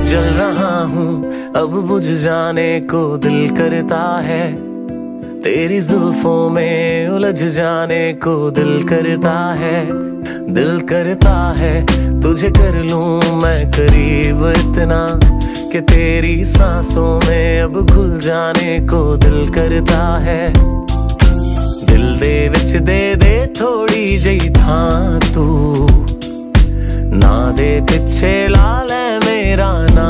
जल रहा हूँ अब बुझ जाने को दिल करता है, तेरी जुल्फों में उलझ जाने को दिल करता है। दिल करता है तुझे कर लूं मैं करीब इतना कि तेरी सांसों में अब घुल जाने को दिल करता है। दिल दे विच दे दे थोड़ी जही थां तू, ना दे पिछे ला ले मेरा नाम।